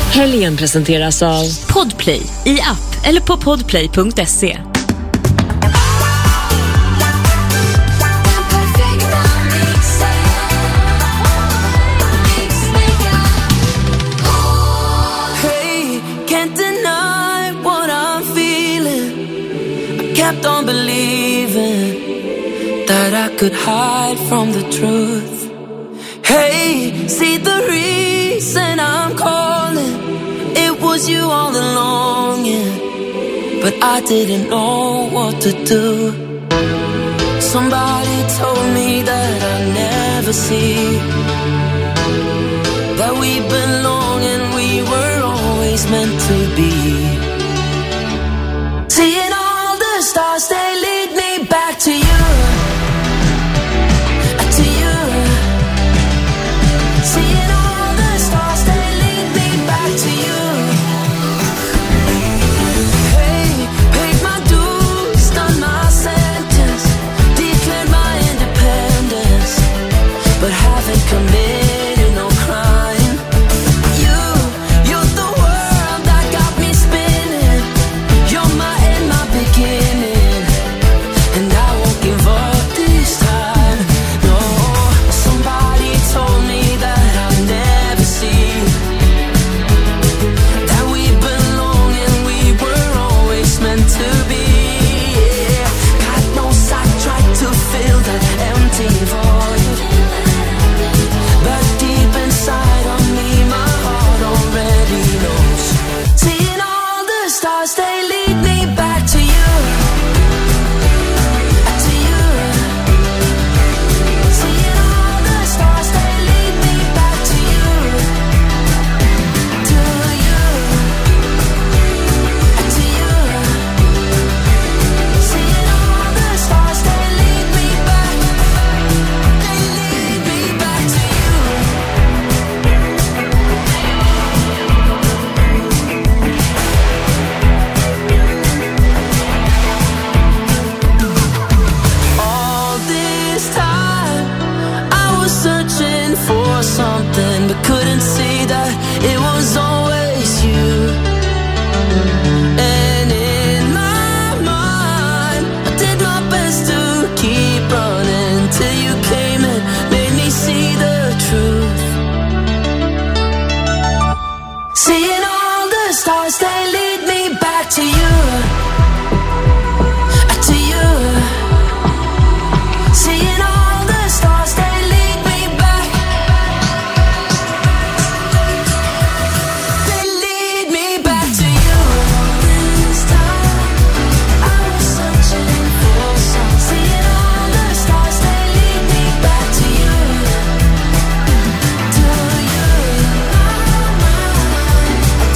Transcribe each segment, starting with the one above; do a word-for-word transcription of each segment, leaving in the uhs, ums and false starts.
Helgen presenteras av Podplay i app eller på podplay punkt se. Hey, can't deny what I'm feeling. I kept on believing that I could hide from the truth. Hey, see the reason I'm calling. It was you all along, yeah. But I didn't know what to do. Somebody told me that I'd never see that we belong and we were always meant to be. Seeing all the stars, they lead me back to you. To you. Seeing all the stars, they lead me back to you. Hey, paid my dues, done my sentence, declared my independence, but haven't committed no crime. You, you're the world that got me spinning. You're my end, my beginning, and I won't give up this time. No, somebody told me that I'll never see that we belong and we were always meant to be. Yeah. God knows I tried to fill that empty void, but deep inside of me, my heart already knows. Seeing all the stars, they lead me back to you. To you. Seeing all the stars, they lead me back to you. To you. To you. Seeing all the stars, they lead me back. They lead me back to you. All this time I was searching for something, but couldn't see that it was always you. And in my mind, I did my best to keep running till you came and made me see the truth. Seeing all the stars, they lead me back to you. To you. Seeing all the stars, they lead me back. They lead me back to you. This time I was searching for some. Seeing all the stars, they lead me back to you. To you.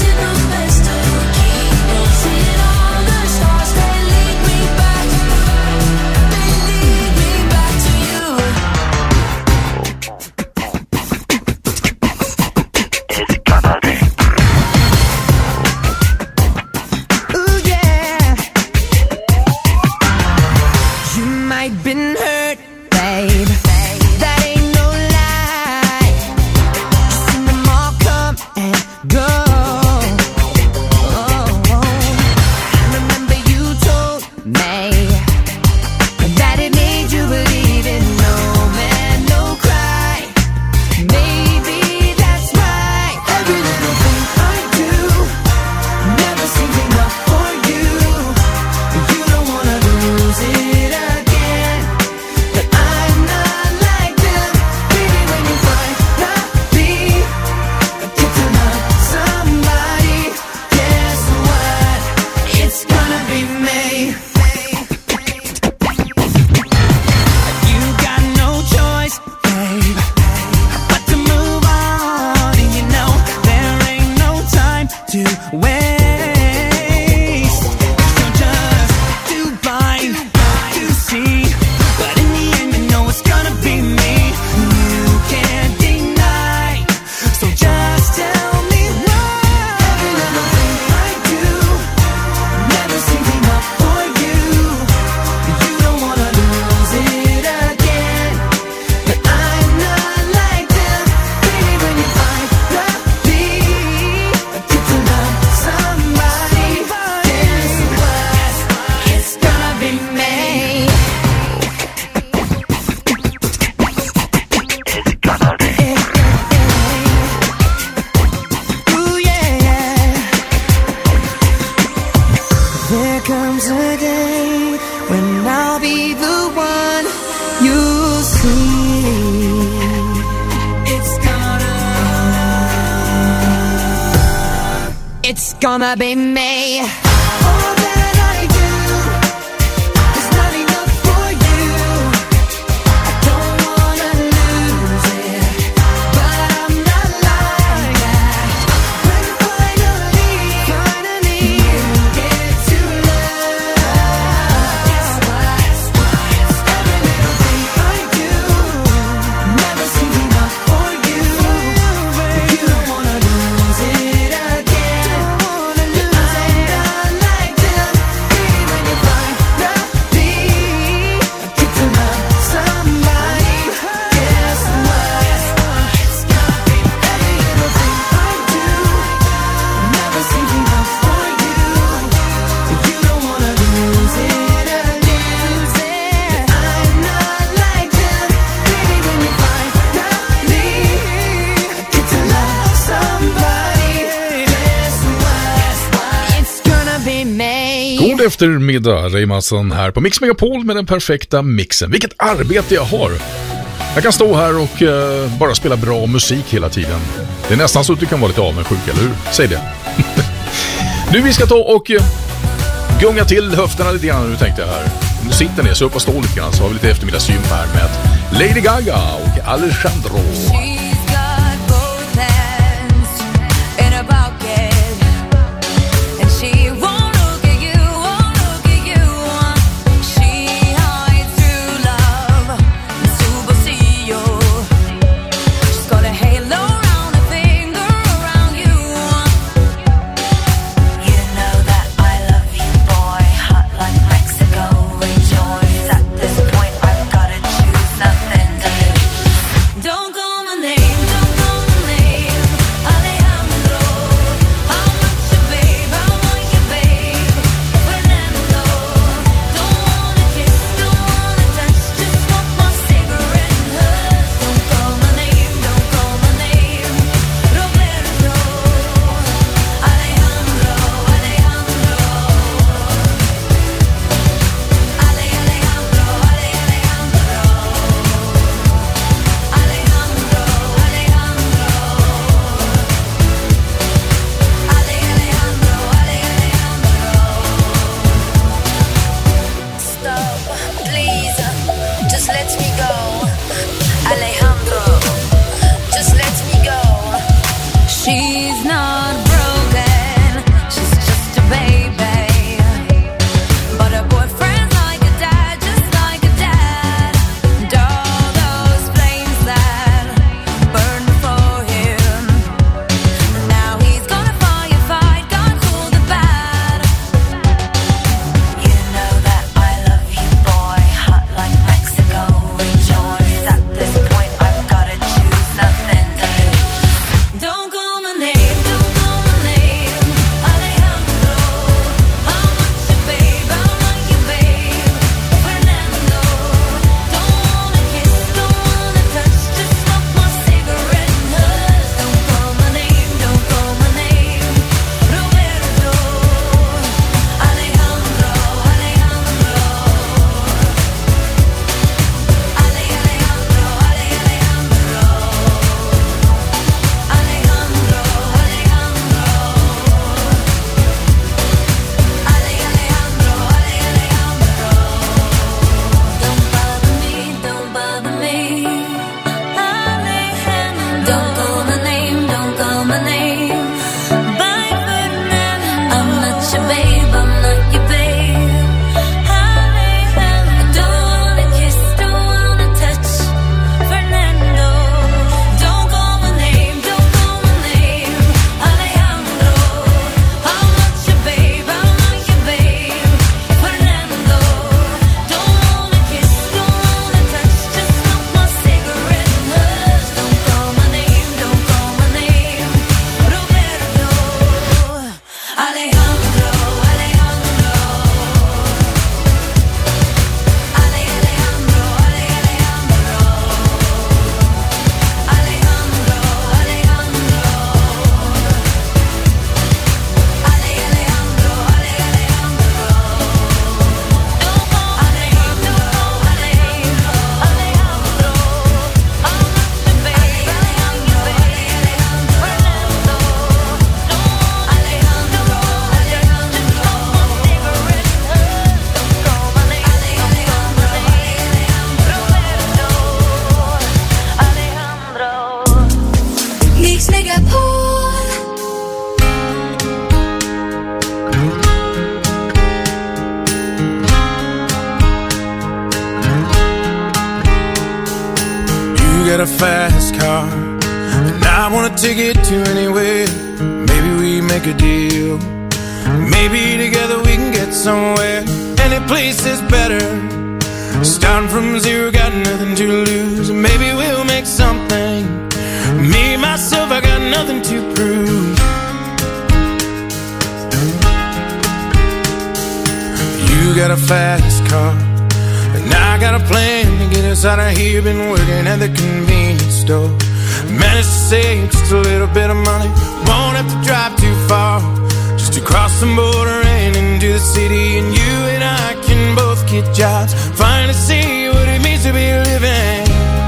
It's gonna be me. Eftermiddag, Ray Mattsson här på Mix Megapol med den perfekta mixen. Vilket arbete jag har. Jag kan stå här och uh, bara spela bra musik hela tiden. Det är nästan så att du kan vara lite avundsjuk, eller hur? Säg det. Nu vi ska ta och uh, gunga till höfterna lite grann nu, tänkte jag här. Nu sitter ner så upp och stå lite grann, så har vi lite eftermiddagsgym här med Lady Gaga och Alejandro. Don't go name. Megapol. You got a fast car, and I wanna take it to anywhere. Maybe we make a deal. Maybe together we can get somewhere. Any place is better. Starting from zero, got nothing to lose. Maybe we'll make something. Me, myself, I got nothing to prove. You got a fast car, and I got a plan to get us out of here. Been working at the convenience store. Managed to save just a little bit of money. Won't have to drive too far, just to cross the border and into the city. And you and I can both get jobs, finally see what it means to be living.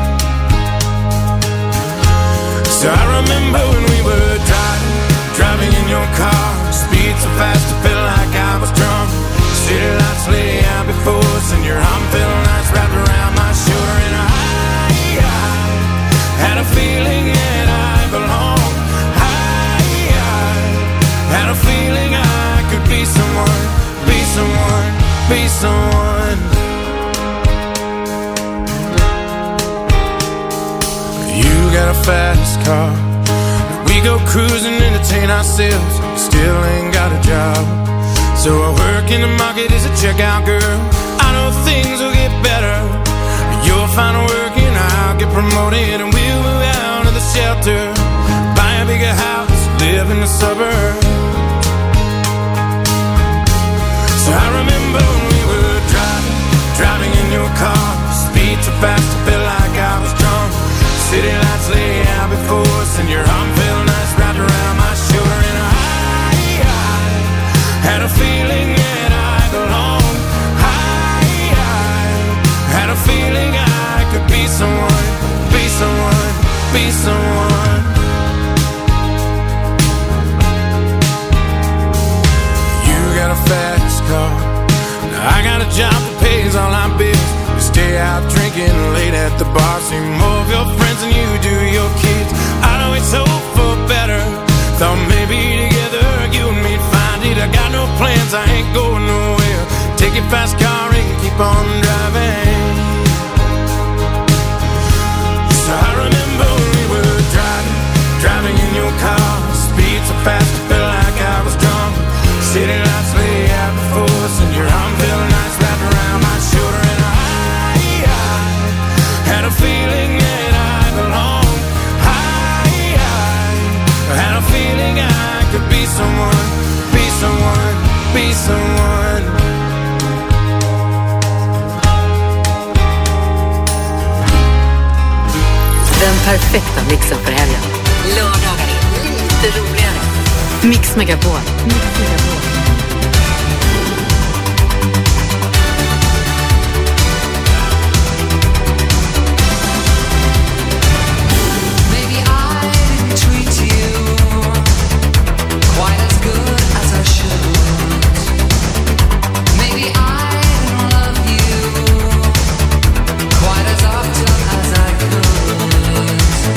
So I remember when we were driving, driving in your car. Speed so fast I felt like I was drunk. City lights lay out before us, and your arm felt nice wrapped around my shoulder. And I, I had a feeling that I belonged. I, I had a feeling I could be someone, be someone, be someone. You got a fast car, we go cruising, entertain ourselves. Still ain't got a job, so I work in the market as a checkout girl. I know things will get better. You'll find work and I'll get promoted, and we'll move out of the shelter, buy a bigger house, live in the suburbs. So I remember when we were driving, driving in your car. Speed so fast I felt like I was drunk. City lights lay out before us, and your arm felt nice wrapped around my shoulder. And I, I had a feeling that I belonged. I, I had a feeling I could be someone, be someone, be someone. You got a fast car, I got a job that pays all our bills. We stay out drinking late at the bar, see more of your friends than you do your kids. I always hope for better, thought maybe together you and me'd find it. I got no plans, I ain't going nowhere. Take your fast car and keep on driving. So I remember when we were driving, driving in your car. Speed so fast I felt like I was drunk. City lights lay out before us, and your arm felt nice wrapped around my shoulder. And I, I had a feeling that I belonged. I, I had a feeling I could be someone, be someone, be someone. Den perfekta mixen för helgen. Lördagar är lite roligare. Mix Megapol. Mix Megapol.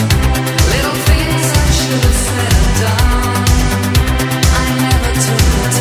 Little things I should have said and done, I never took the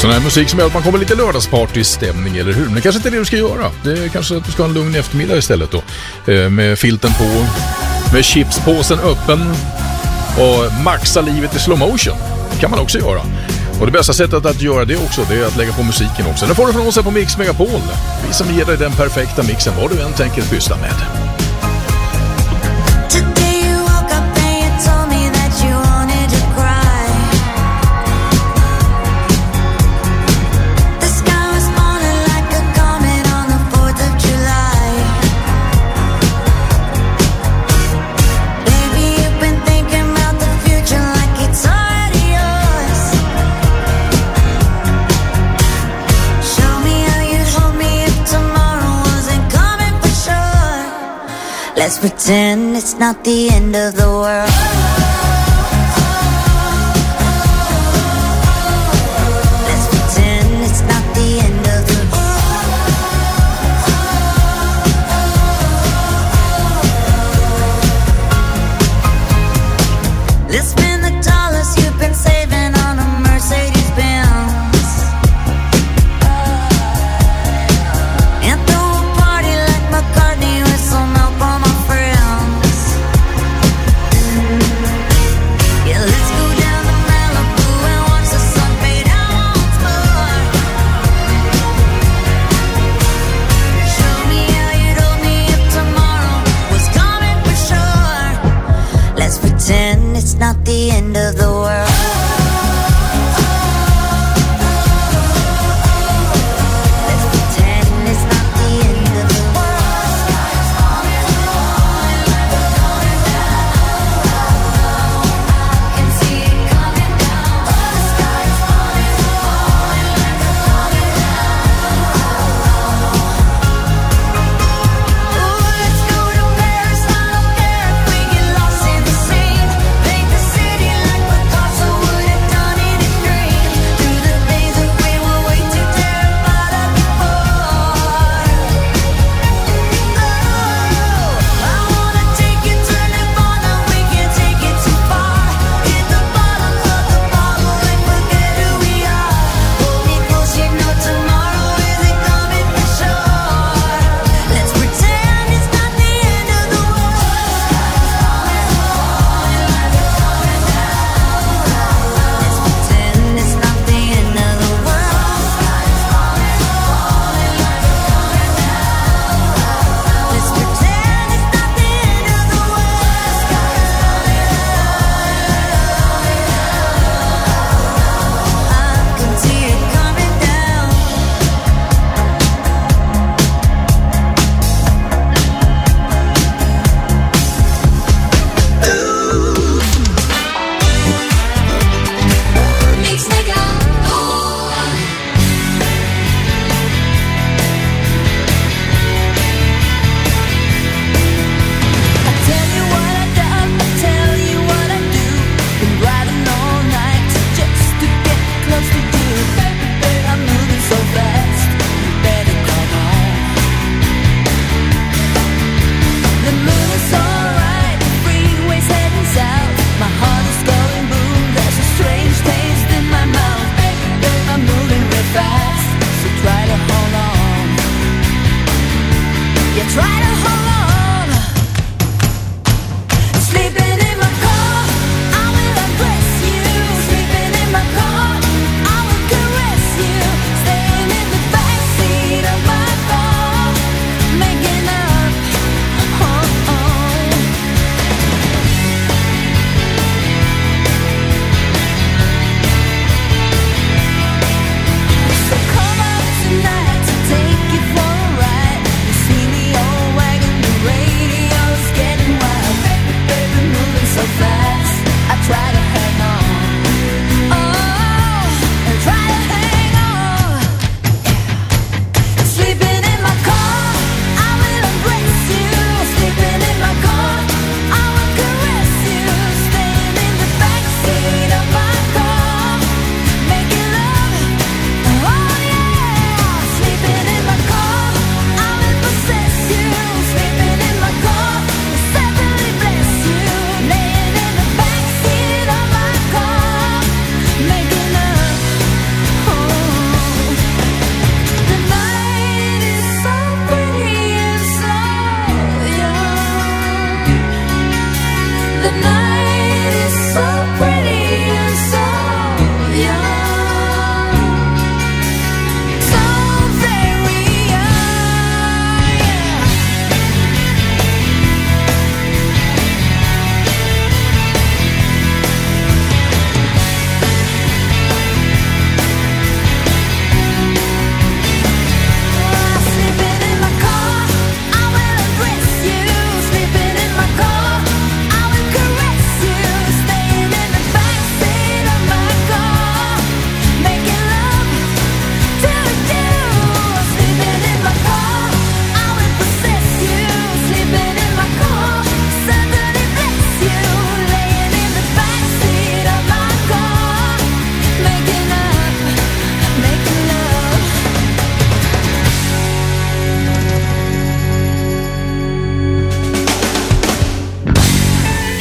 Sån här musik som gör att man kommer lite lördagsparty-stämning, eller hur? Men det kanske inte är det du ska göra. Det är kanske att du ska ha en lugn eftermiddag istället då. Med filten på, med chipspåsen öppen och maxa livet i slow motion. Det kan man också göra. Och det bästa sättet att göra det också, det är att lägga på musiken också. Det får du från oss här på Mix Megapol. Vi som ger dig den perfekta mixen, vad du än tänker pyssla med. Let's pretend it's not the end of the world. Let's pretend it's not the end of the world. Let's spend the dollars you've been saving on a Mercedes Benz. And throw a party like McCartney with some help on my friends.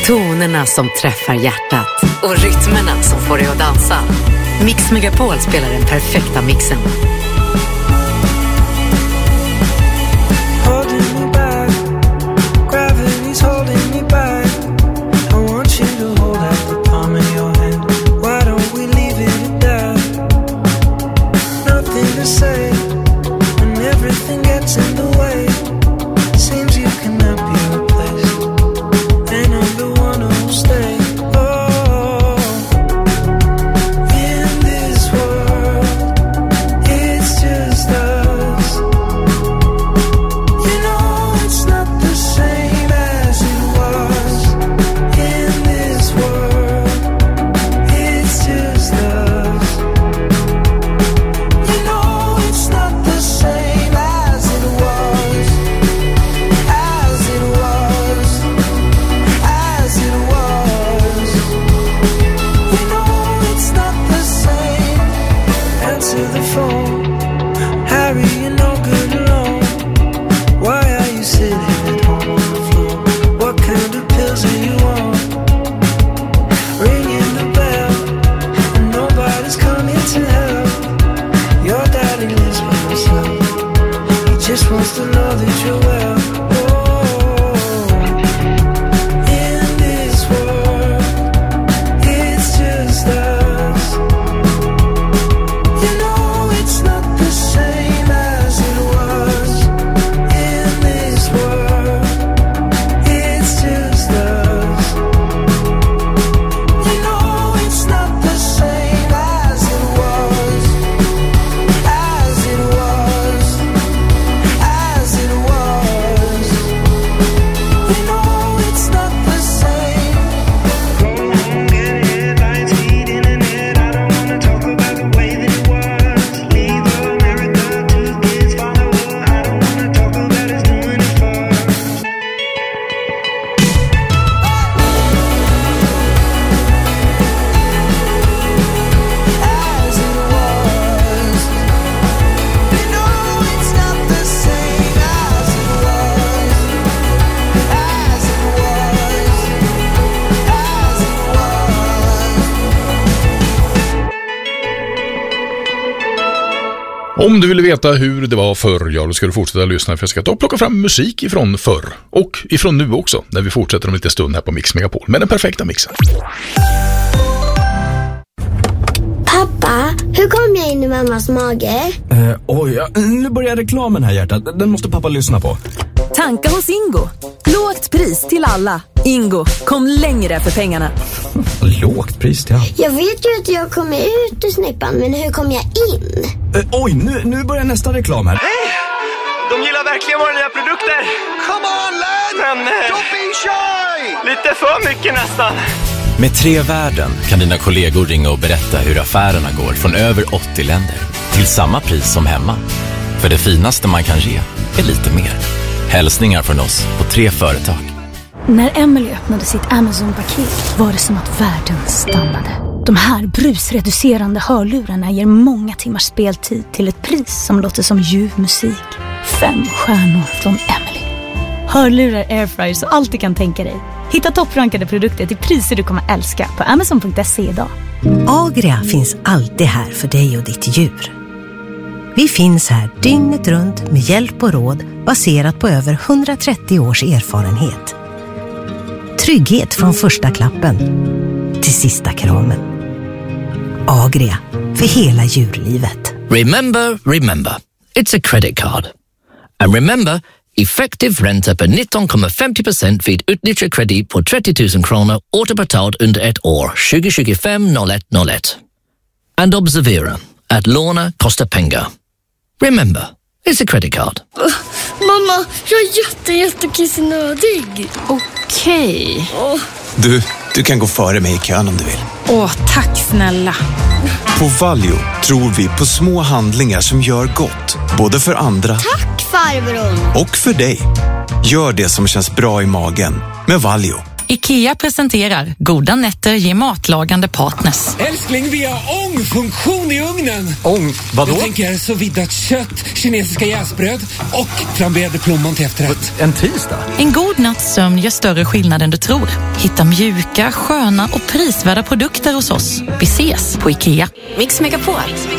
Tonerna som träffar hjärtat och rytmerna som får dig att dansa. Mix Megapol spelar den perfekta mixen. Om du vill veta hur det var förr, ja, då ska du fortsätta lyssna, för jag ska ta och plocka fram musik ifrån förr och ifrån nu också, när vi fortsätter om lite stund här på Mix Megapol med den perfekta mixen. Pappa, hur kom jag in i mammas mage? Eh, oj, ja, nu börjar reklamen här, hjärtat. Den måste pappa lyssna på. Tanka hos Ingo. Lågt pris till alla. Ingo, kom längre för pengarna. Lågt pris till alla? Jag vet ju att jag kommer ut ur snippan, men hur kom jag in? Eh, oj, nu, nu börjar nästa reklam här. Hej! De gillar verkligen våra nya produkter. Come on, lad! Men, don't be shy! Lite för mycket nästan. Med Tre Värden kan dina kollegor ringa och berätta hur affärerna går från över åttio länder till samma pris som hemma. För det finaste man kan ge är lite mer. Hälsningar från oss på Tre Företag. När Emily öppnade sitt Amazon-paket var det som att världen stannade. De här brusreducerande hörlurarna ger många timmars speltid till ett pris som låter som ljuv musik. Fem stjärnor från Emily. Hörlurar, airfryer så allt du kan tänka dig. Hitta topprankade produkter till priser du kommer älska på amazon punkt se idag. Agria finns alltid här för dig och ditt djur. Vi finns här dygnet runt med hjälp och råd baserat på över hundratrettio års erfarenhet. Trygghet från första klappen till sista kramen. Agria, för hela djurlivet. Remember, remember. It's a credit card. And remember, effektiv ränta på nitton komma femtio procent vid utnyttjad kredit på trettio tusen kronor återbetalt under ett år tjugo tjugofem noll ett noll ett. And observera att låna kostar pengar. Remember, it's a credit card. Uh, mamma, jag är jätte, jättekissnödig. Okej. Okay. Oh. Du, du kan gå före mig i kön om du vill. Åh, tack snälla. På Valio tror vi på små handlingar som gör gott, både för andra. Tack farbror. Och för dig. Gör det som känns bra i magen med Valio. IKEA presenterar Goda nätter ger matlagande partners. Älskling, vi har ångfunktion i ugnen. Ång? Vadå? Jag tänker så viddat kött, kinesiska jäsbröd och flamberade plommon till efterrätt. En tisdag? En god natts sömn gör större skillnad än du tror. Hitta mjuka, sköna och prisvärda produkter hos oss. Vi ses på IKEA. Mix Megapol.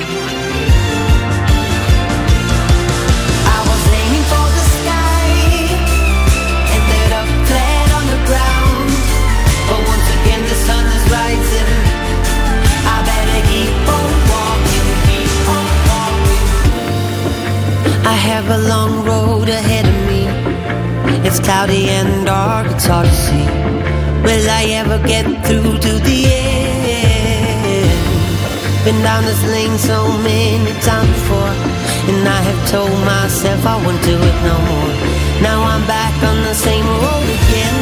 I have a long road ahead of me. It's cloudy and dark, it's hard to see. Will I ever get through to the end? Been down this lane so many times before, and I have told myself I won't do it no more. Now I'm back on the same road again.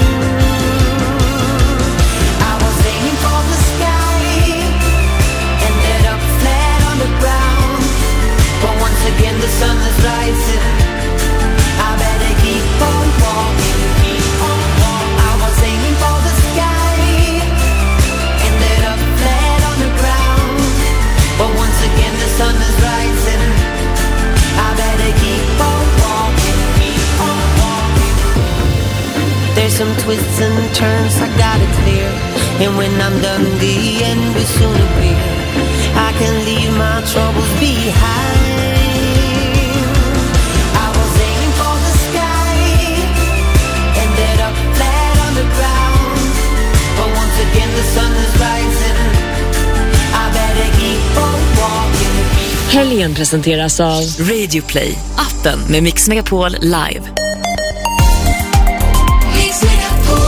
I was aiming for the sky, ended up flat on the ground. But once again the sun is rising, I better keep on walking, keep on walking. I was aiming for the sky, ended up flat on the ground. But once again the sun is rising, I better keep on walking, keep on walking. There's some twists and turns I gotta clear, and when I'm done the end will soon appear. I can leave my troubles behind. I was aiming for the sky, ended up flat on the ground. But once again the sun is rising, I better keep on walking. Helgen presenteras av Radio Play, appen med Mix Megapol live. Mix Megapol.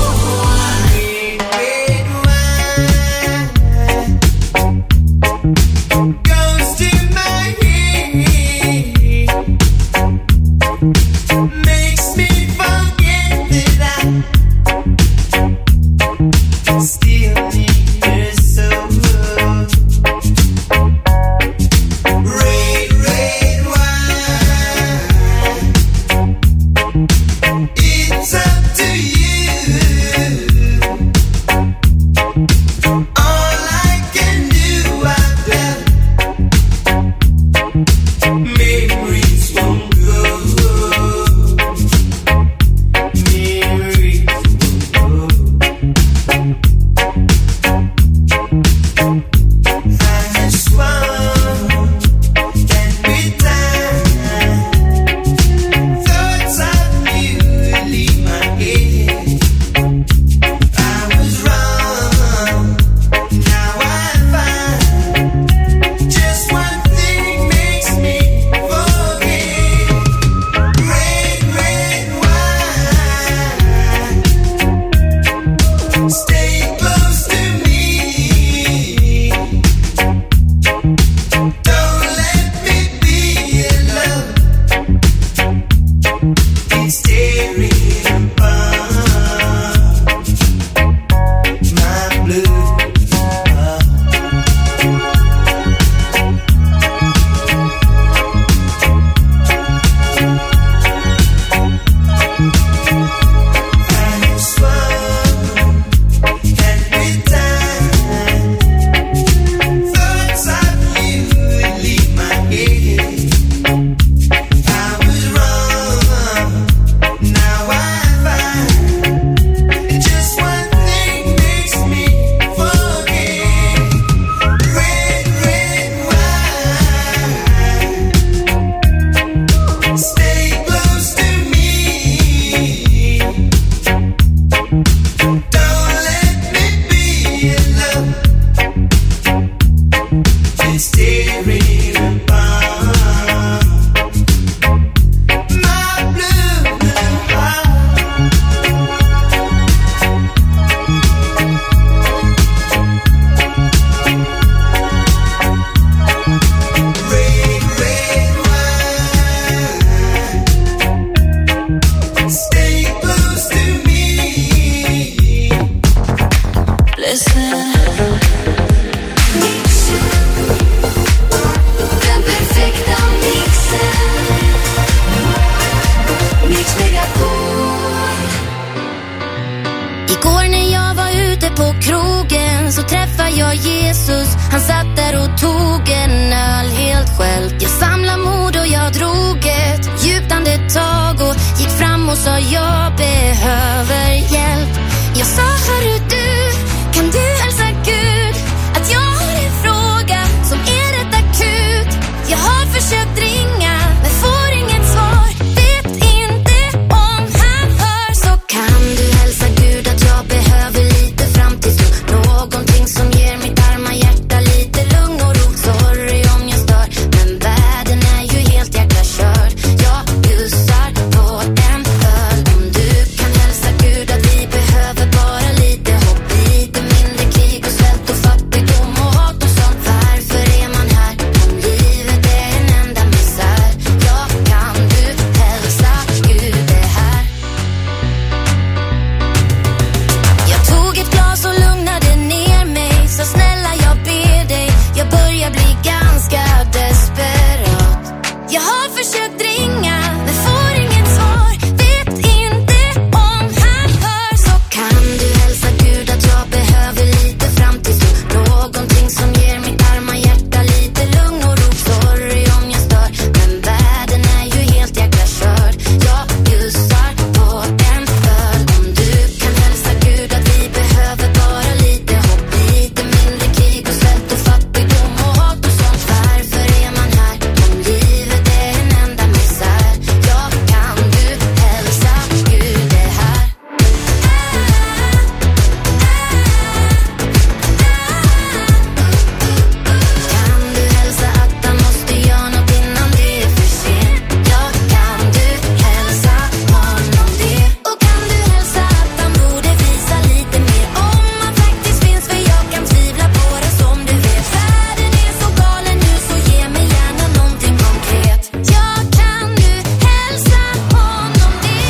Igår när jag var ute på krogen så träffade jag Jesus. Han satt där och tog en öl helt själv. Jag samlade mod och jag drog ett djupt andetag och gick fram och sa jag behöver hjälp. Jag sa hörru du, kan du hälsa Gud att jag har en fråga som är rätt akut. Jag har försökt ringa men får inget svar. Vet inte om han hör. Så kan du hälsa Gud att jag behöver lite framtidstro. Någonting som ger mitt arma hjärta lite lugn och ro. Sorry om jag stör, men världen är ju helt jäkla körd. Jag bjussar på en öl. Om du kan hälsa Gud att vi behöver bara lite hopp, lite mindre krig och svält och fattigdom och hat och sånt. Varför är man här om livet är en enda misär? Ja, kan du hälsa Gud det här? Jag tog ett glas och lugnade ner mig. Så snälla jag ber dig, jag börjar bli ganska desperat. Jag har försökt ringa men får inget svar. Vet inte om han hör. Så kan du hälsa Gud att jag behöver lite framtidstro. Någonting som ger mitt arma hjärta lite lugn och ro. Sorry om jag stör, men världen är ju helt jäkla körd. Jag bjussar på en öl. Om du kan hälsa Gud att vi behöver bara lite hopp, lite mindre krig och svält och fattigdom och hat och sånt. Varför är man här om livet är en enda misär? Ja, kan du hälsa Gud det här? Kan du hälsa att han måste göra något innan det är för sent? Ja, kan du hälsa honom det? Och kan du hälsa att han borde visa lite mer om han faktiskt finns? För jag kan tvivla på det som du vet. Världen är så galen nu så ge mig gärna någonting konkret. Ja, kan du hälsa honom det?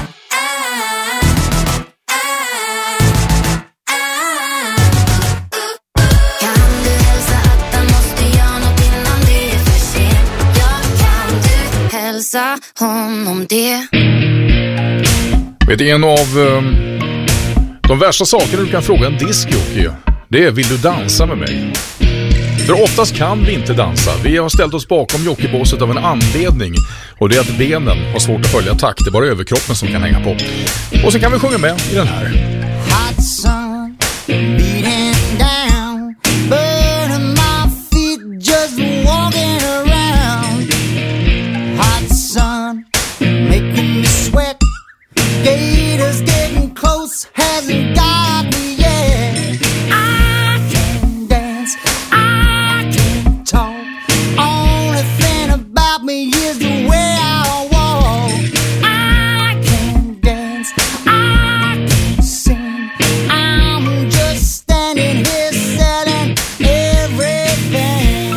Kan du hälsa att han måste göra något innan det är för sent? Ja, kan du hälsa honom det? Vet du, en av um, de värsta sakerna du kan fråga en diskjockey, det är vill du dansa med mig? För oftast kan vi inte dansa. Vi har ställt oss bakom jockeybåset av en anledning. Och det är att benen har svårt att följa takt. Det är bara överkroppen som kan hänga på. Och så kan vi sjunga med i den här. Hot sun beating down, burning my feet just walking around. Hot sun making me sweat, gators getting close, hasn't got me yet. I can dance, I can talk, only thing about me is the way I walk. I can dance, I can sing, I'm just standing here selling everything.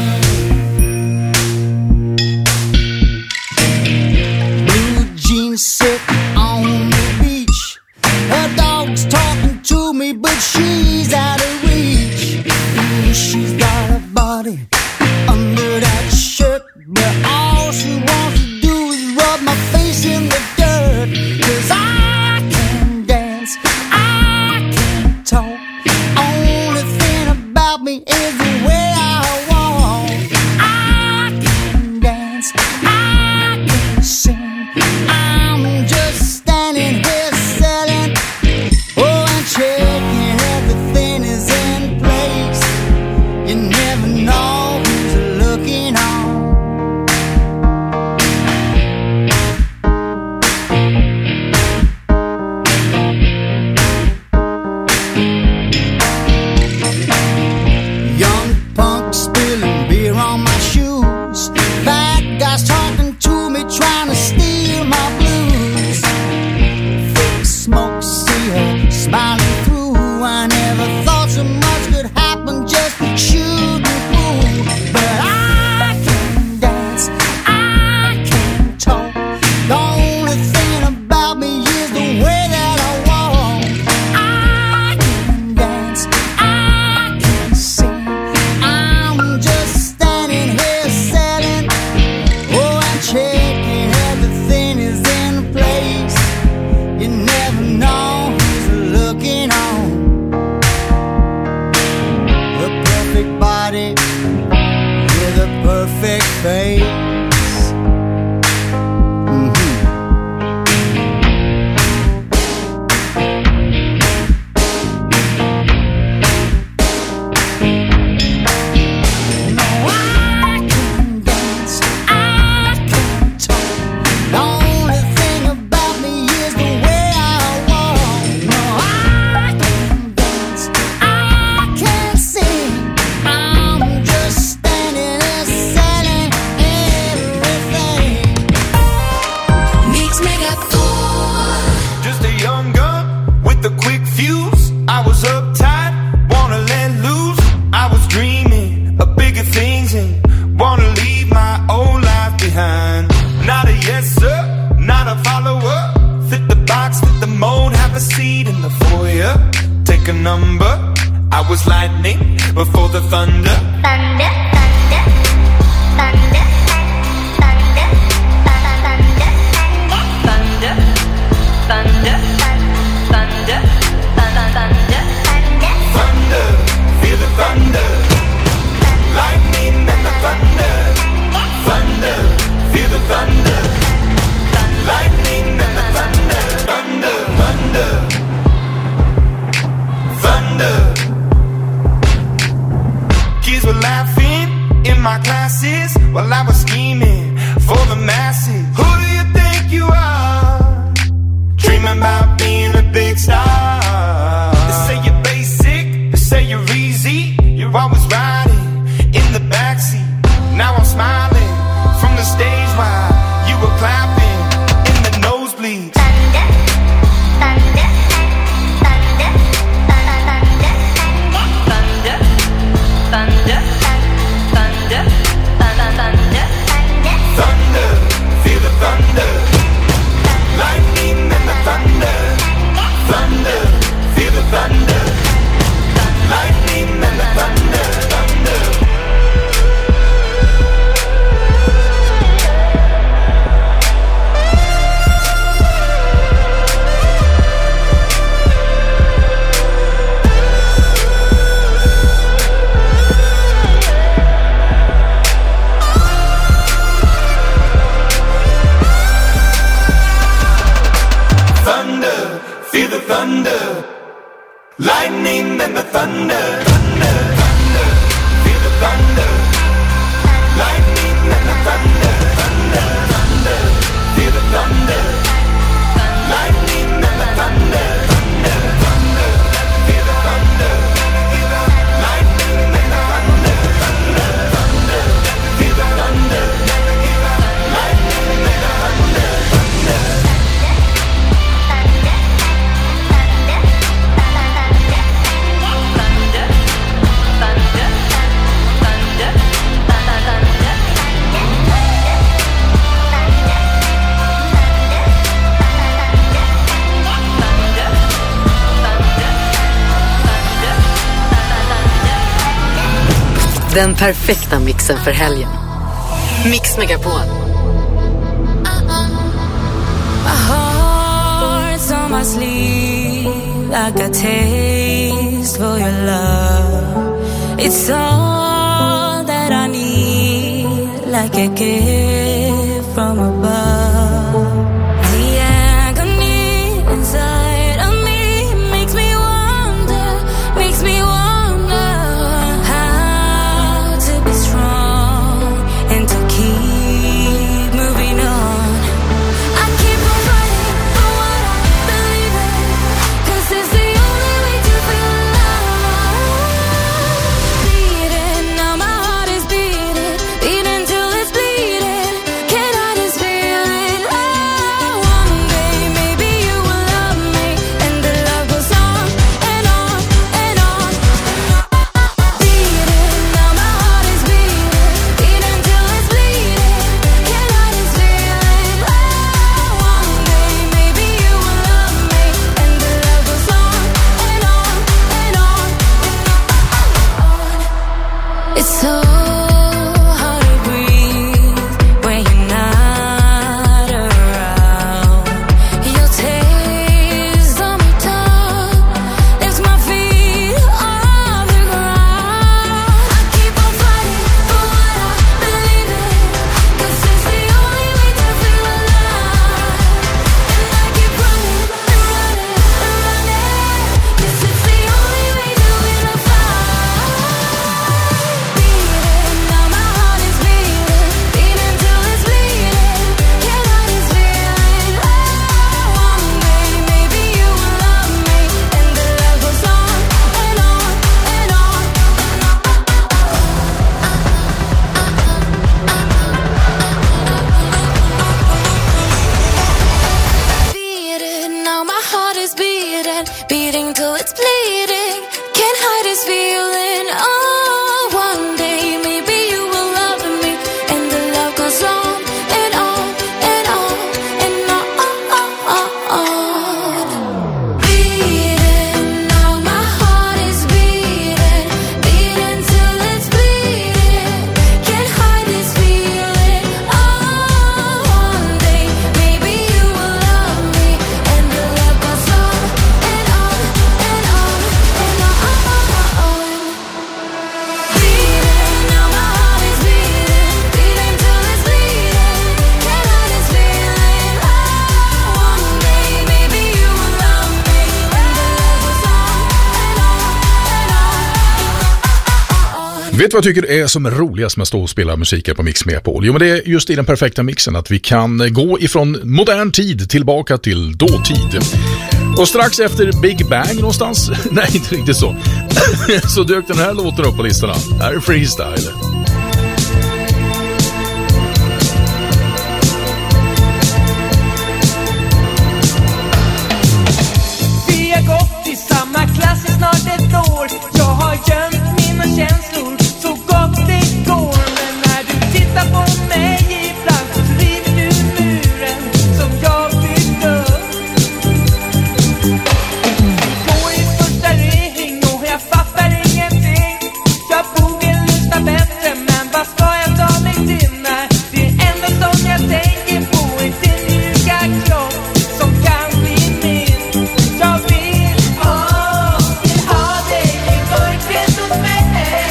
Blue jeans sit on the beach, her dog's talking to me but she's out of reach. Mm, she's got a body under that shirt, but all she wants to do is rub my face in the dirt. 'Cause I can dance, I can talk, only thing about me is the way I walk. I can dance, I can sing, I'm just standing here selling, oh, and checking everything is in place. You never know who's looking on. Young punk spilling beer on my shoes, bad guys talking to me, trying to steal my blues. Thick smoke, see her smiling through. I never thought so much could happen just shooting through. But I can dance, I can talk, the only thing about me is the way that I walk. I can dance, I can sing, I'm just standing here selling, oh, and checking everything is in place. You never know who's looking face. Den perfekta mixen för helgen. Mix Megapol. My heart's on my sleeve. I got taste for your love. It's all that I need, like a gift from above. The agony inside of me makes me wonder, makes me wonder beating till it's bleeding. Can't hide this feeling. Oh, one day maybe you will love me, and the love goes on and on and on and on. Beating, now my heart is beating, beating till it's bleeding. Can't hide this feeling. Oh, one day maybe you will love me, and the love goes on and on and on and on. Beating, now my heart is beating, beating till it's bleeding. Can't hide this feeling. Oh, one day maybe you will love me, and the love goes on and on. Vet du vad jag tycker är som är roligast med att stå och spela musik här på Mix Megapol? Jo, men det är just i den perfekta mixen att vi kan gå ifrån modern tid tillbaka till dåtid. Och strax efter Big Bang någonstans, nej inte riktigt så, så dök den här låten upp på listorna. Här är Freestyle. Vi har gått i samma klass i snart ett år. Jag har gömt mina känslor så gott det går. Men när du tittar på mig ibland så river du muren som jag byggt upp. Vi går i första ring och jag fattar ingenting. Jag borde lyssna bättre, men vad ska jag ta mig till när det enda som jag tänker på är din mjuka kropp som kan bli min. Jag vill, åh, vill ha dig i mörkret hos mig.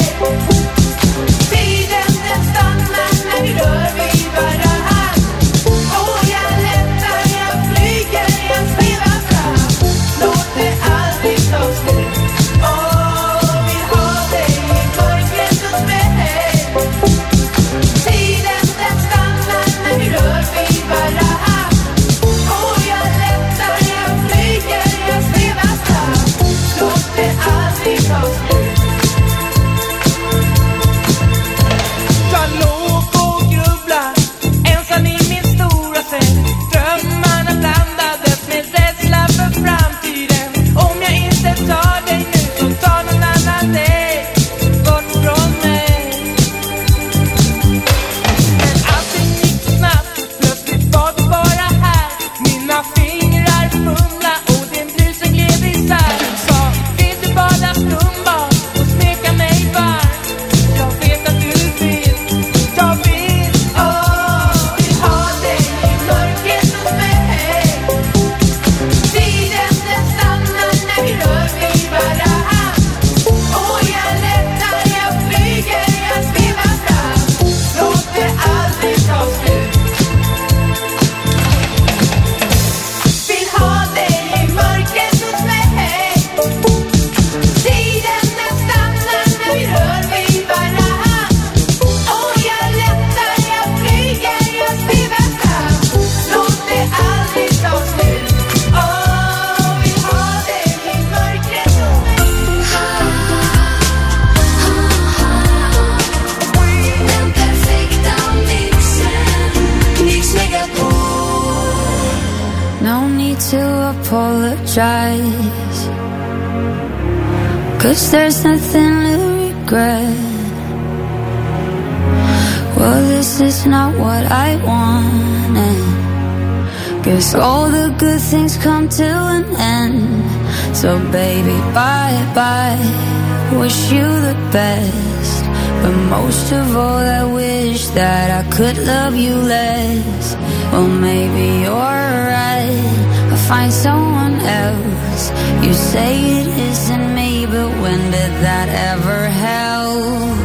Tiden den stannar när vi rör vid varann. Och jag lättar, jag flyger, jag svävar fram. Låt det aldrig ta slut. Åh, vill ha dig i mörkret hos mig. Tiden den stannar när vi rör vid varann. Och jag lättar, jag flyger, jag svävar fram. Låt det aldrig ta slut. Jag låg och grubblade ensam i min stora säng. Drömmarna blandades med rädsla för framtiden. Om jag inte tar dig nu så tar någon annan dig bort från mig. Men allting gick snabbt, plötsligt var du bara här. Mina fingrar fumla och din blusen gled isär. Du sa, vill du bada skumbad och smeka mig varm? Jag vet att du vill, jag vill, åh, vill ha dig i mörkret hos mig. Tiden den stannar när vi rör vid varann. Och jag lättar, jag flyger, jag svävar fram. Låt det aldrig ta slut. Vill ha dig i mörkret hos mig. Tiden den stannar när vi rör vid varann. Och jag lättar, jag flyger, jag svävar fram. Låt det aldrig ta slut. Åh, vill ha dig i mörkret hos mig. Den perfekta mixen. Mix Megapol. No need to apologize, 'cause there's nothing to regret. Well, this is not what I wanted. Guess all the good things come to an end. So baby, bye bye, wish you the best. But most of all I wish that I could love you less. Well, maybe you're right, I'll find someone else. You say it isn't me, but when did that ever help?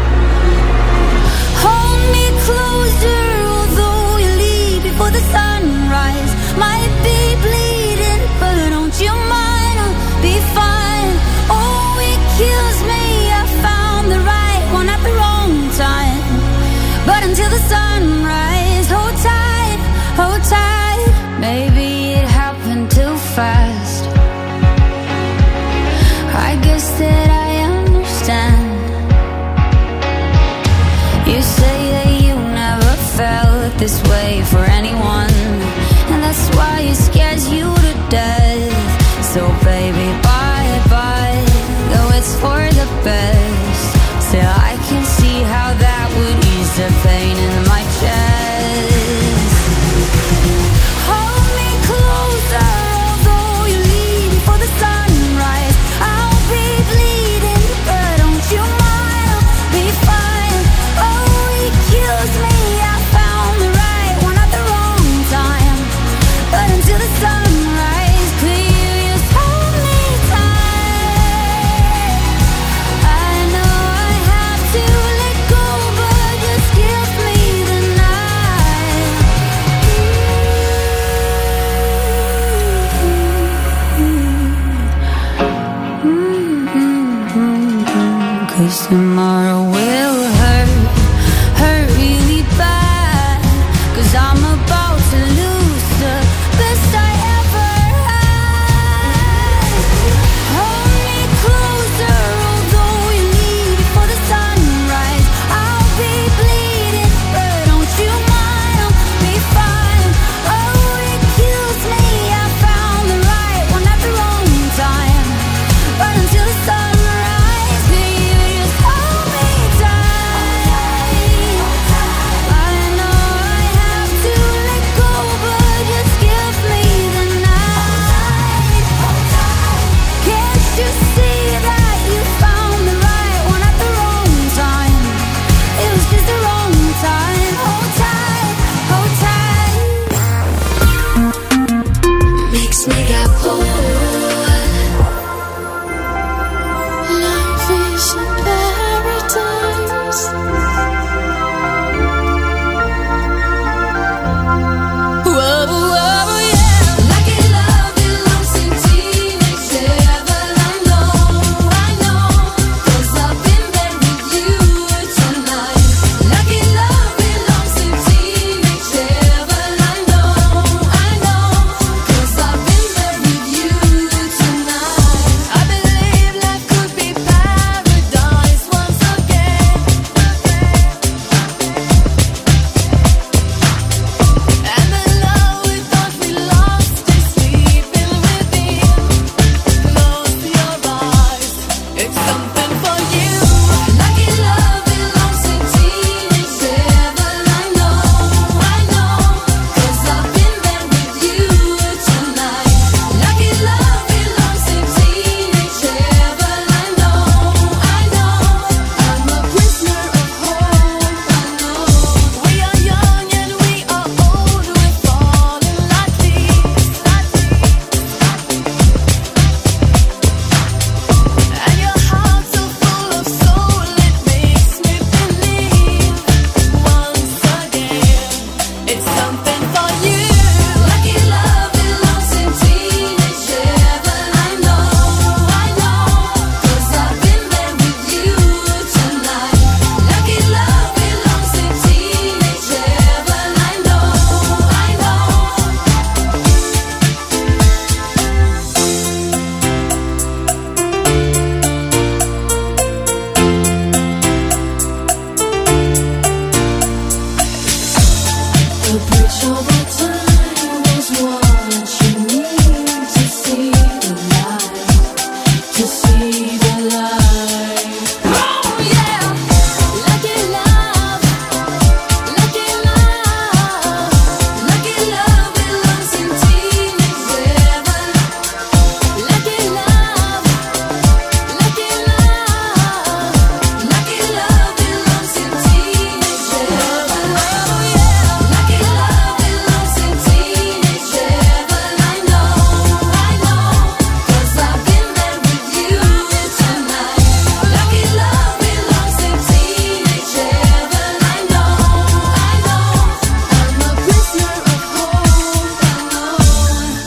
Hold me closer, although you leave before the sunrise. Might be bleeding, but don't you mind, I'll be fine. Oh, it kills me, I found the right one at the wrong time. But until the sunrise, hold tight, hold tight. Maybe it happened too fast. I guess that I understand.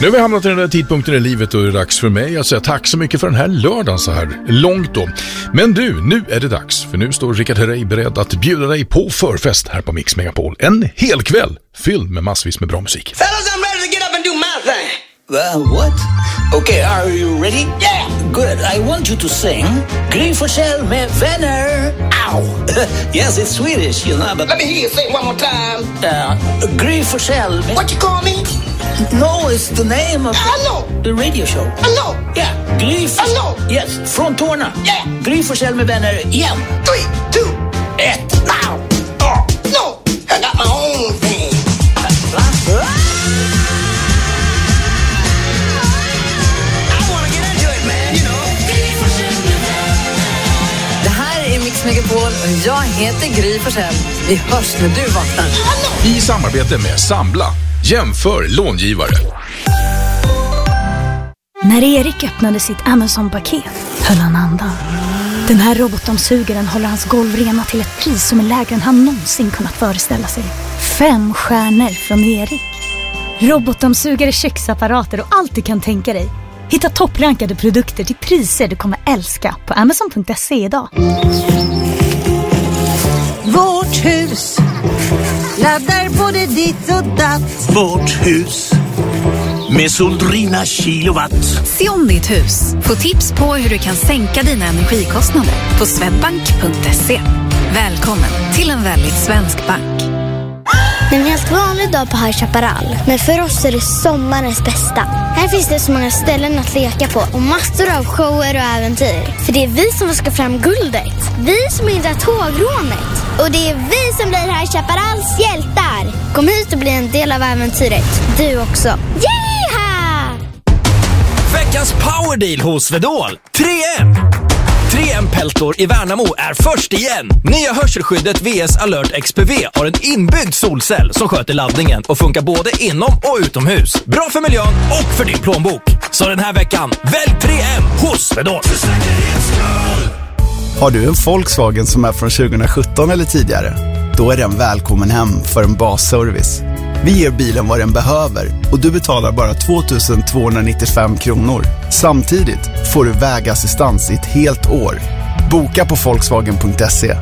Nu har vi hamnat i den där tidpunkten i livet och det är dags för mig att säga tack så mycket för den här lördagen så här långt då. Men du, nu är det dags, för nu står Rickard Herrey beredd att bjuda dig på förfest här på Mix Megapol. En hel kväll fylld med massvis med bra musik. Fellas, I'm ready to get up and do my thing. Well, what? Okay, are you ready? Yeah, good. I want you to sing Gry Forssell med vänner. Ow! Yes, it's Swedish, you know, but... Let me hear you say it one more time. Uh, Gry Forssell med... What you call me? No, it's the name of I know. The radio show. I know. Yeah, Gry Forssell. I know. Yes, från Torna. Yeah. Gry Forssell med vänner igen. Three, two, ett. Now. Oh, no, I got my own thing. Mix Megapol och jag heter Gry Forssell. Vi hörs när du vaknar. I samarbete med Sambla. Jämför långivare. När Erik öppnade sitt Amazon-paket höll han andan. Den här robotdammsugaren håller hans golv rena till ett pris som är lägre än han någonsin kunnat föreställa sig. Fem stjärnor från Erik. Robotdammsugare, köksapparater och allt du kan tänka dig. Hitta topprankade produkter till priser du kommer älska på amazon punkt se idag. Vårt hus laddar både ditt och datt. Vårt hus med Soldrina kilowatt. Se om ditt hus. Få tips på hur du kan sänka dina energikostnader på swedbank punkt se. Välkommen till en väldigt svensk bank. Det är en helt vanlig dag på High Chaparral, men för oss är det sommarens bästa. Här finns det så många ställen att leka på och massor av shower och äventyr. För det är vi som ska fram guldet. Vi som hindrar tågrånet. Och det är vi som blir High Chaparrals hjältar. Kom hit och bli en del av äventyret. Du också. Yeah! Veckans powerdeal hos Svedol. tre M. tre M-peltor i Värnamo är först igen. Nya hörselskyddet V S Alert X P V har en inbyggd solcell som sköter laddningen och funkar både inom och utomhus. Bra för miljön och för din plånbok. Så den här veckan, välj tre M hos Svedol. Har du en Volkswagen som är från tjugosjutton eller tidigare? Då är den välkommen hem för en basservice. Vi ger bilen vad den behöver och du betalar bara två tusen tvåhundranittiofem kronor. Samtidigt får du vägassistans i ett helt år. Boka på volkswagen punkt se.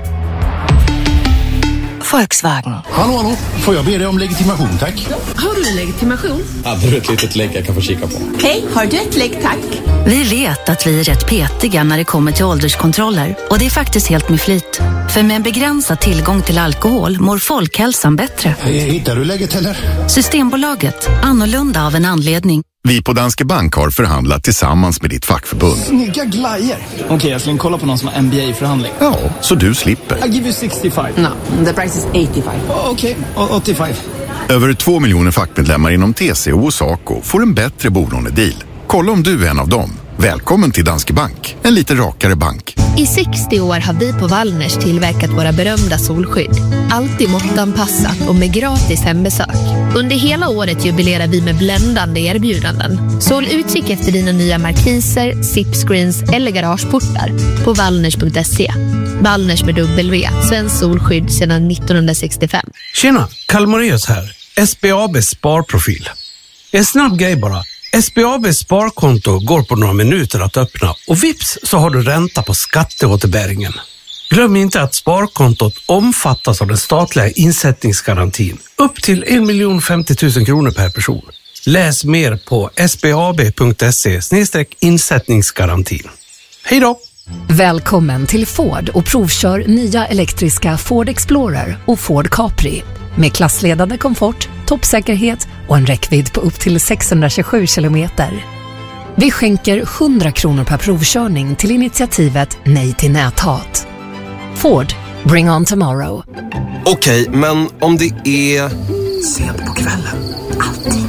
Volkswagen. Hallå, hallå. Får jag be dig om legitimation, tack? Har du legitimation? Hade du ett litet lägg jag kan få kika på? Hej, har du ett lägg, tack? Vi vet att vi är rätt petiga när det kommer till ålderskontroller. Och det är faktiskt helt med flit. För med en begränsad tillgång till alkohol mår folkhälsan bättre. Hittar du lägget eller? Systembolaget. Annorlunda av en anledning. Vi på Danske Bank har förhandlat tillsammans med ditt fackförbund. Snygga glajer. Okej, okay, jag ska kolla på någon som har M B A-förhandling. Ja, så du slipper. I give you sextiofem. No, the price is åttiofem. Okej, okay, åttiofem. Över två miljoner fackmedlemmar inom T C O och SACO får en bättre bolånedeal. Kolla om du är en av dem. Välkommen till Danske Bank, en lite rakare bank. I sextio år har vi på Wallners tillverkat våra berömda solskydd. Alltid måttanpassat och med gratis hembesök. Under hela året jubilerar vi med bländande erbjudanden. Så håll utkik efter dina nya markiser, zipscreens eller garageportar på wallners punkt se. Wallners med W, svensk solskydd sedan nittonhundrasextiofem. Tjena, Kalmoreus här. S B A B Sparprofil. En snabb grej bara. S B A B sparkonto går på några minuter att öppna och vips så har du ränta på skatteåterbäringen. Glöm inte att sparkontot omfattas av den statliga insättningsgarantin upp till en miljon femtio tusen kronor per person. Läs mer på sbab punkt se slash insättningsgarantin. Hej då! Välkommen till Ford och provkör nya elektriska Ford Explorer och Ford Capri. Med klassledande komfort, toppsäkerhet och en räckvidd på upp till sexhundratjugosju kilometer. Vi skänker hundra kronor per provkörning till initiativet Nej till näthat. Ford, bring on tomorrow. Okej, okay, men om det är sent på kvällen. Alltid.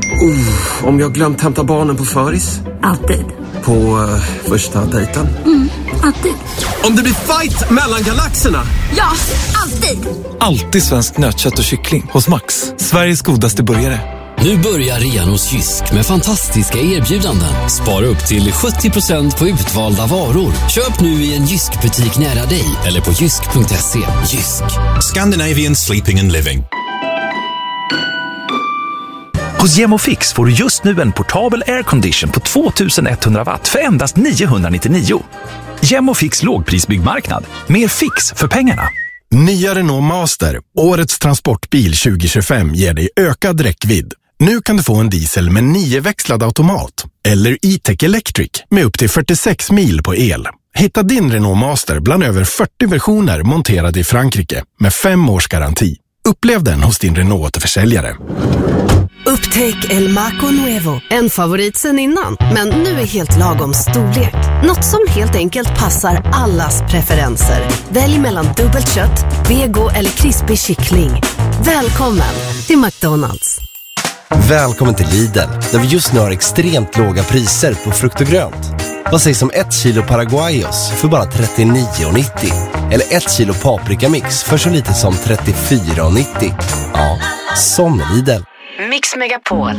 Uh, om jag glömt hämta barnen på föris. Alltid. På uh, första dejten. Mm, alltid. Om det blir fight mellan galaxerna. Ja, alltid. Alltid svensk nötkött och kyckling hos Max. Sveriges godaste burgare. Nu börjar rean hos Jysk med fantastiska erbjudanden. Spara upp till sjuttio procent på utvalda varor. Köp nu i en Jysk-butik nära dig eller på jysk punkt se. Jysk. Scandinavian Sleeping and Living. Hos Gemofix får du just nu en portabel aircondition på tvåtusenetthundra watt för endast niohundranittionio. Gemofix lågprisbyggmarknad. Mer fix för pengarna. Nya Renault Master, årets transportbil tjugo tjugofem, ger dig ökad räckvidd. Nu kan du få en diesel med nio-växlad automat eller E-Tech Electric med upp till fyrtiosex mil på el. Hitta din Renault Master bland över fyrtio versioner monterade i Frankrike med fem års garanti. Upplev den hos din Renault-återförsäljare. Upptäck El Maco Nuevo. En favorit sen innan, men nu är helt lagom storlek. Något som helt enkelt passar allas preferenser. Välj mellan dubbelt kött, vego eller krispig kyckling. Välkommen till McDonald's. Välkommen till Lidl, där vi just nu har extremt låga priser på frukt och grönt. Vad sägs om ett kilo Paraguayos för bara trettionio nittio? Eller ett kilo paprikamix för så lite som trettiofyra nittio? Ja, som Lidl. Mix Megapol.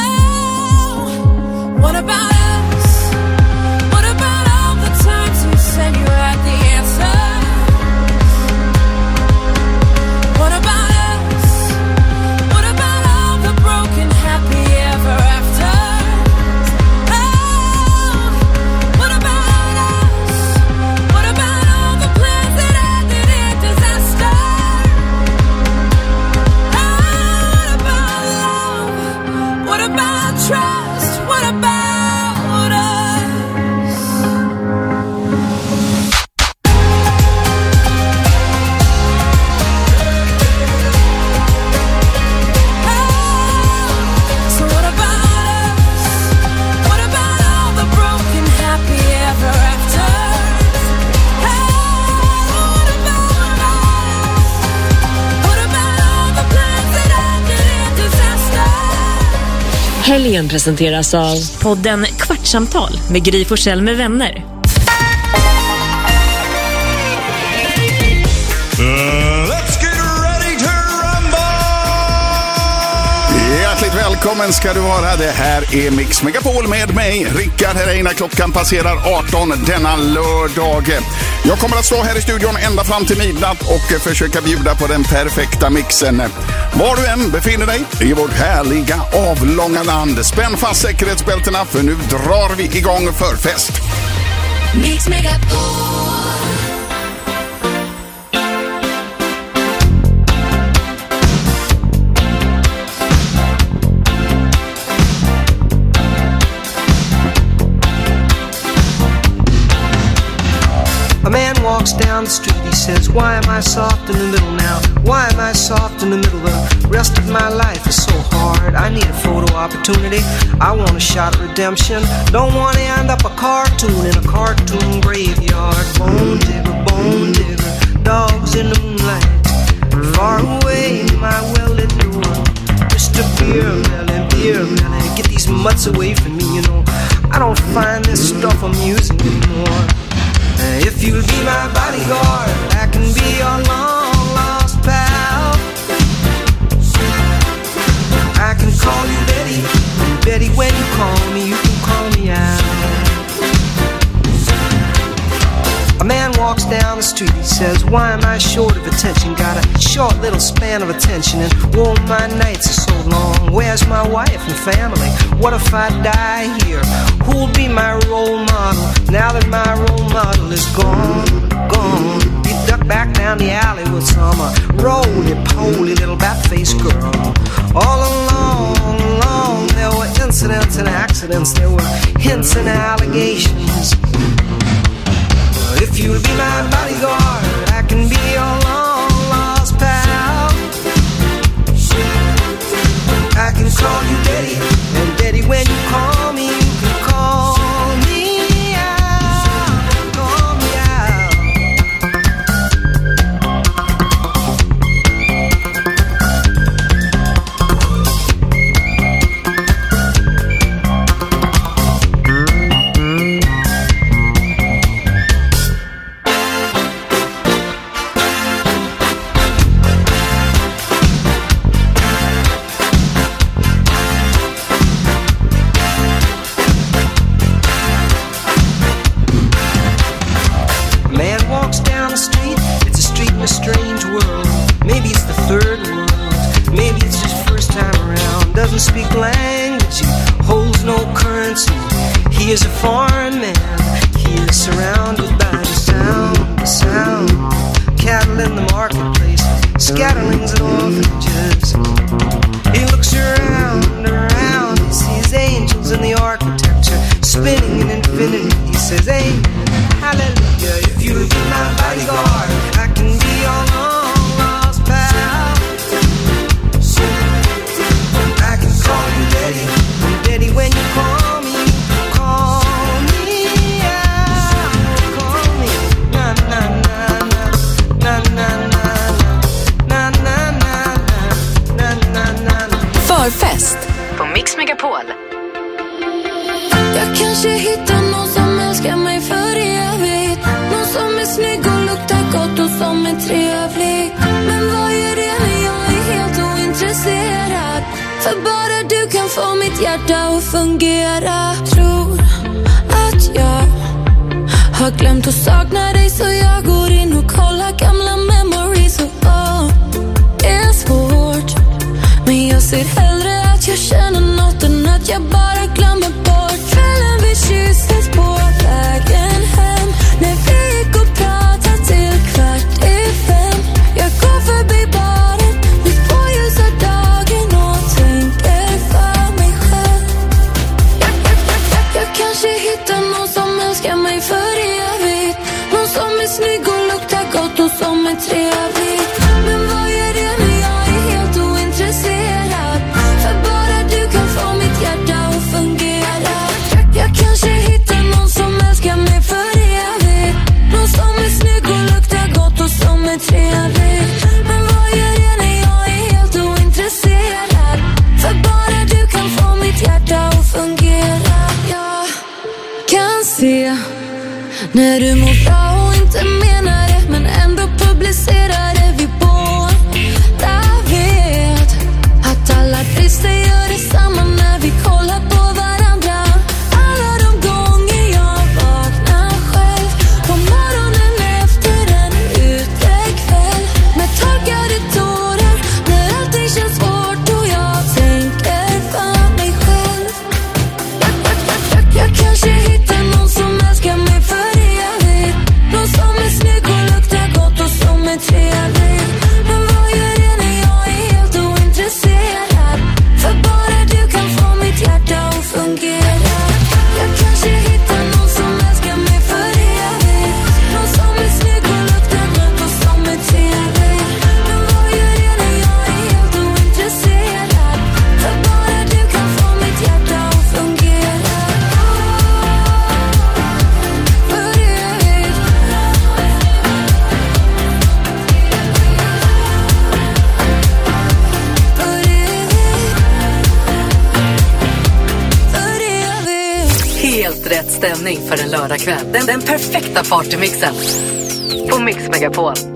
Helgen presenteras av podden Kvartsamtal med Gry Forssell med vänner. Let's get ready to rumble! Hjärtligt välkommen ska du vara. Det här är Mix Megapol med mig, Rickard Herreina. Klockan passerar arton denna lördag. Jag kommer att stå här i studion ända fram till midnatt och försöka bjuda på den perfekta mixen. Var du än befinner dig i vårt härliga avlånga land, spänn fast säkerhetsbältena för nu drar vi igång för fest. Mix Megapol. A man walks down the street, he says, why am I soft in the middle now? Why am I soft in the middle? The rest of my life is so hard. I need a photo opportunity. I want a shot at redemption. Don't want to end up a cartoon in a cartoon graveyard. Bone digger, bone digger, dogs in the moonlight. Far away, my well-lit door. Mister Beer Melly, Beer Melly, get these mutts away from me, you know. I don't find this stuff amusing anymore. If you'll be my bodyguard, I can be your long lost pal. I can call you Betty, and Betty, when you call me, you can call me out. A man walks down the street, he says, why am I short of attention? Got a short little span of attention, and oh, my nights are so long. Where's my wife and family? What if I die here? Who'll be my role model now that my role model is gone, gone? He ducked back down the alley with some uh, roly-poly little bat-faced girl. All along, along, there were incidents and accidents. There were hints and allegations. If you'll be my bodyguard, I can be your long-lost pal. I can call you Daddy, and Daddy, when you call me, you can call me out, call me out. He is a foreign man. He is surrounded by the sound, the sound. Cattle in the marketplace, scatterings and orphanages. He looks around, around. He sees angels in the architecture, spinning in infinity. He says, amen, hallelujah. If you would be my bodyguard, I can be your long lost pal. I can call you daddy, and daddy when you call me, call me out, call me, na na na na na na na na na na. Förfest på Mix Megapol. Jag kanske hittar någon som älskar mig för evigt. Någon som är snygg och luktar gott och som är trevlig. Men vad är det när jag är helt ointresserad? För bara du kan få mitt hjärta att fungera. Tror att jag har glömt att sakna dig, så jag går in och kollar gamla memories. Och oh, det är svårt, men jag ser hellre att jag känner något än att jag bara glömmer bort. Kvällen vi kysstes på vägen hem, när vi gick och pratade till kvart i fem. Jag går förbi baren mitt på ljusa dagen och tänker för mig själv. Jag, jag, jag, jag, jag kanske hittar någon som älskar mig för evigt. Någon som är snygg och luktar gott och som är trevlig. Men vad är det när jag är helt ointresserad? För bara du kan få mitt hjärta att fungera. Jag, jag kanske hittar någon som älskar mig för evigt. Någon som är snygg och luktar gott och som är trevlig. Men vad är det när jag är helt ointresserad? För bara du kan få mitt hjärta att fungera. Jag kan se när du mår bra och inte menar det, men ändå publicerar det. Vi båda vet att alla brister gör detsamma när vi kollar på varandra. Alla de gånger jag vaknar själv på morgonen efter en utekväll, med torkade tårar, när allting känns svårt och jag tänker för mig själv. Jag, jag, jag, jag, jag kanske hittar någon som älskar mig för evigt. Någon som är snygg och luktar gott och som är trevlig. Men vad gör det när jag är helt ointresserad? För bara du kan få mitt hjärta att fungera. Jag kanske hittar någon som älskar mig för evigt. Någon som är snygg och luktar gott och som är trevlig. Men vad gör det när jag är helt ointresserad? För bara du kan få mitt hjärta att fungera. För evigt. För evigt. Helt rätt stämning för en lördagkväll. Den, den perfekta partymixen på Mix Megapol.